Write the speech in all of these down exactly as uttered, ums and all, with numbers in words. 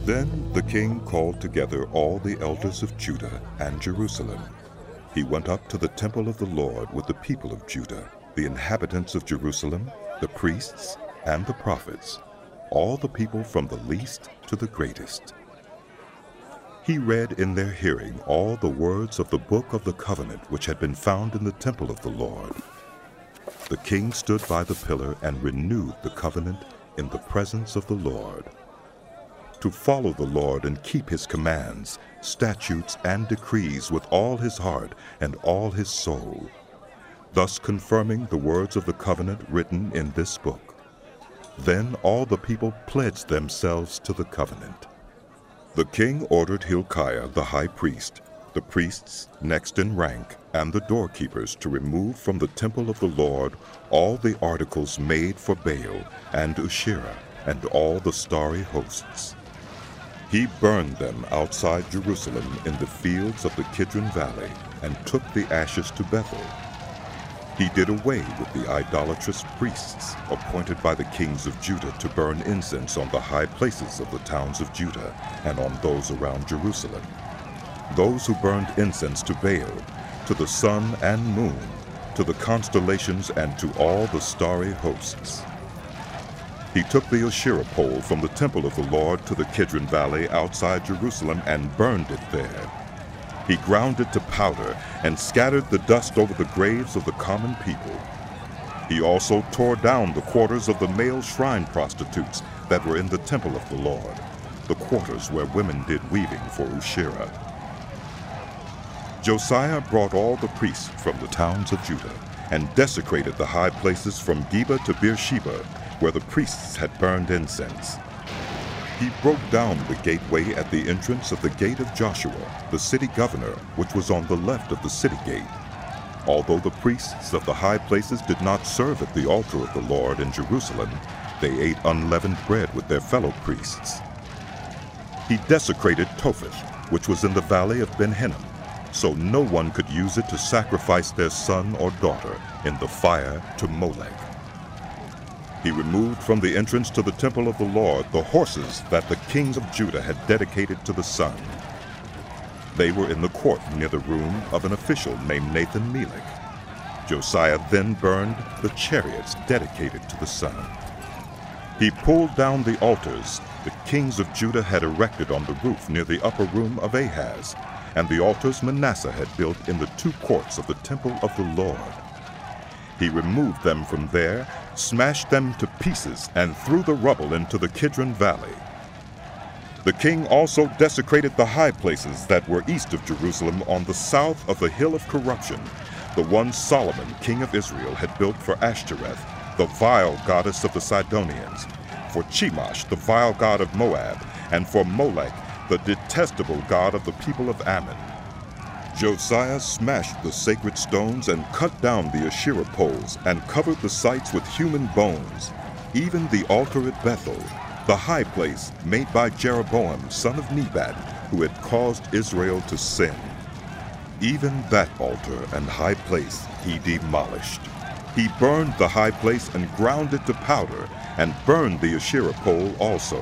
Then the king called together all the elders of Judah and Jerusalem. He went up to the temple of the Lord with the people of Judah, the inhabitants of Jerusalem, the priests, and the prophets, all the people from the least to the greatest. He read in their hearing all the words of the book of the covenant which had been found in the temple of the Lord. The king stood by the pillar and renewed the covenant in the presence of the Lord, to follow the Lord and keep his commands, statutes, and decrees with all his heart and all his soul, thus confirming the words of the covenant written in this book. Then all the people pledged themselves to the covenant. The king ordered Hilkiah the high priest, the priests next in rank, and the doorkeepers to remove from the temple of the Lord all the articles made for Baal and Asherah and all the starry hosts. He burned them outside Jerusalem in the fields of the Kidron Valley and took the ashes to Bethel. He did away with the idolatrous priests appointed by the kings of Judah to burn incense on the high places of the towns of Judah and on those around Jerusalem, those who burned incense to Baal, to the sun and moon, to the constellations, and to all the starry hosts. He took the Asherah pole from the temple of the Lord to the Kidron Valley outside Jerusalem and burned it there. He ground it to powder and scattered the dust over the graves of the common people. He also tore down the quarters of the male shrine prostitutes that were in the temple of the Lord, the quarters where women did weaving for Asherah. Josiah brought all the priests from the towns of Judah and desecrated the high places from Geba to Beersheba, where the priests had burned incense. He broke down the gateway at the entrance of the gate of Joshua, the city governor, which was on the left of the city gate. Although the priests of the high places did not serve at the altar of the Lord in Jerusalem, they ate unleavened bread with their fellow priests. He desecrated Topheth, which was in the valley of Ben Hinnom, so no one could use it to sacrifice their son or daughter in the fire to Molech. He removed from the entrance to the temple of the Lord the horses that the kings of Judah had dedicated to the sun. They were in the court near the room of an official named Nathan-Melech. Josiah then burned the chariots dedicated to the sun. He pulled down the altars the kings of Judah had erected on the roof near the upper room of Ahaz, and the altars Manasseh had built in the two courts of the temple of the Lord. He removed them from there, smashed them to pieces, and threw the rubble into the Kidron Valley. The king also desecrated the high places that were east of Jerusalem on the south of the Hill of Corruption, the one Solomon, king of Israel, had built for Ashtoreth, the vile goddess of the Sidonians, for Chemosh, the vile god of Moab, and for Molech, the detestable god of the people of Ammon. Josiah smashed the sacred stones and cut down the Asherah poles and covered the sites with human bones, even the altar at Bethel, the high place made by Jeroboam, son of Nebat, who had caused Israel to sin. Even that altar and high place he demolished. He burned the high place and ground it to powder, and burned the Asherah pole also.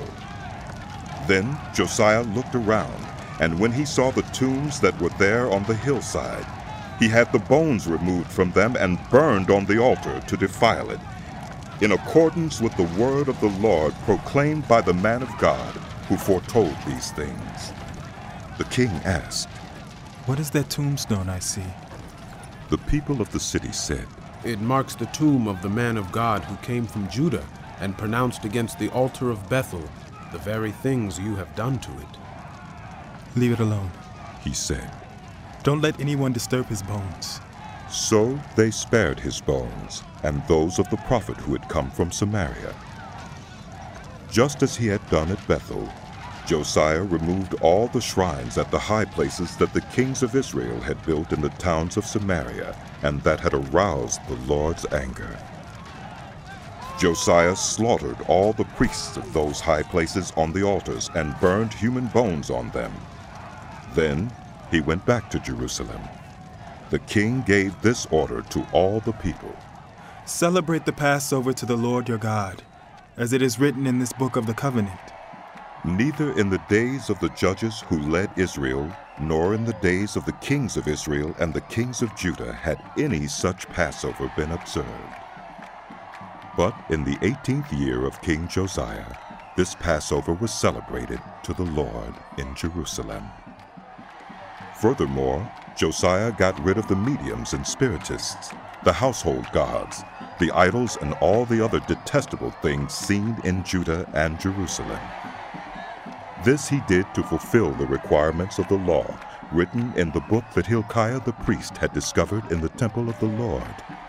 Then Josiah looked around, and when he saw the tombs that were there on the hillside, he had the bones removed from them and burned on the altar to defile it, in accordance with the word of the Lord proclaimed by the man of God who foretold these things. The king asked, "What is that tombstone I see?" The people of the city said, "It marks the tomb of the man of God who came from Judah and pronounced against the altar of Bethel the very things you have done to it." "Leave it alone," he said. "Don't let anyone disturb his bones." So they spared his bones and those of the prophet who had come from Samaria. Just as he had done at Bethel, Josiah removed all the shrines at the high places that the kings of Israel had built in the towns of Samaria and that had aroused the Lord's anger. Josiah slaughtered all the priests of those high places on the altars and burned human bones on them. Then he went back to Jerusalem. The king gave this order to all the people: "Celebrate the Passover to the Lord your God, as it is written in this book of the covenant. Neither in the days of the judges who led Israel, nor in the days of the kings of Israel and the kings of Judah had any such Passover been observed. But in the eighteenth year of King Josiah, this Passover was celebrated to the Lord in Jerusalem. Furthermore, Josiah got rid of the mediums and spiritists, the household gods, the idols, and all the other detestable things seen in Judah and Jerusalem. This he did to fulfill the requirements of the law written in the book that Hilkiah the priest had discovered in the temple of the Lord.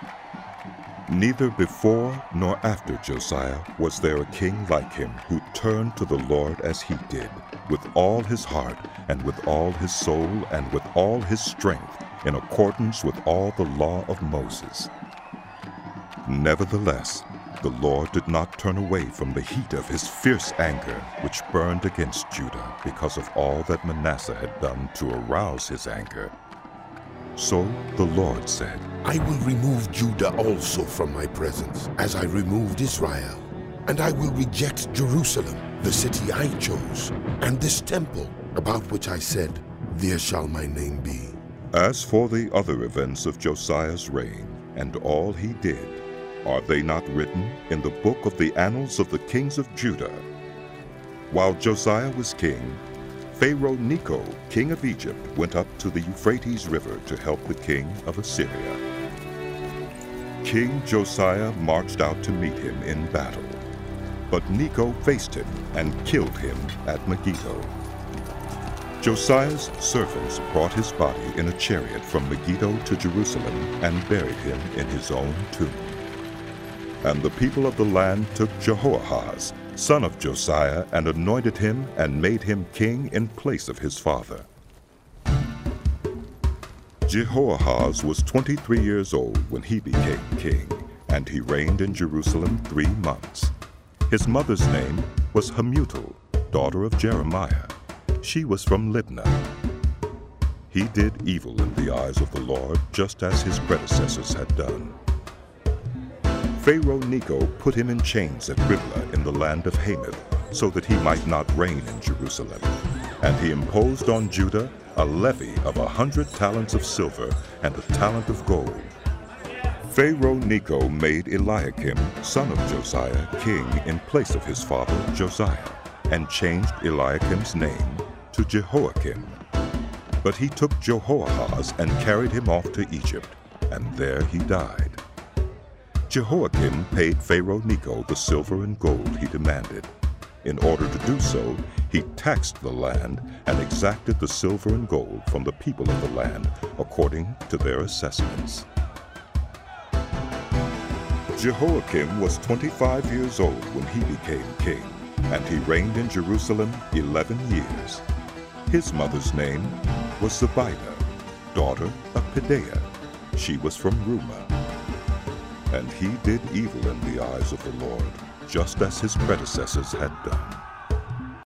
Neither before nor after Josiah was there a king like him who turned to the Lord as he did, with all his heart and with all his soul and with all his strength, in accordance with all the law of Moses. Nevertheless, the Lord did not turn away from the heat of his fierce anger, which burned against Judah because of all that Manasseh had done to arouse his anger. So the Lord said, I will remove Judah also from my presence, as I removed Israel. And I will reject Jerusalem, the city I chose, and this temple, about which I said, there shall my name be. As for the other events of Josiah's reign, and all he did, are they not written in the book of the annals of the kings of Judah? While Josiah was king, Pharaoh Necho, king of Egypt, went up to the Euphrates River to help the king of Assyria. King Josiah marched out to meet him in battle, but Necho faced him and killed him at Megiddo. Josiah's servants brought his body in a chariot from Megiddo to Jerusalem and buried him in his own tomb. And the people of the land took Jehoahaz, son of Josiah, and anointed him and made him king in place of his father. Jehoahaz was twenty-three years old when he became king, and he reigned in Jerusalem three months. His mother's name was Hamutal, daughter of Jeremiah. She was from Libnah. He did evil in the eyes of the Lord, just as his predecessors had done. Pharaoh Necho put him in chains at Riblah in the land of Hamath, so that he might not reign in Jerusalem. And he imposed on Judah a levy of a hundred talents of silver and a talent of gold. Pharaoh Necho made Eliakim, son of Josiah, king in place of his father Josiah, and changed Eliakim's name to Jehoiakim. But he took Jehoahaz and carried him off to Egypt, and there he died. Jehoiakim paid Pharaoh Necho the silver and gold he demanded. In order to do so, he taxed the land and exacted the silver and gold from the people of the land according to their assessments. Jehoiakim was twenty-five years old when he became king, and he reigned in Jerusalem eleven years. His mother's name was Zebidah, daughter of Pedaiah. She was from Rumah. And he did evil in the eyes of the Lord, just as his predecessors had done.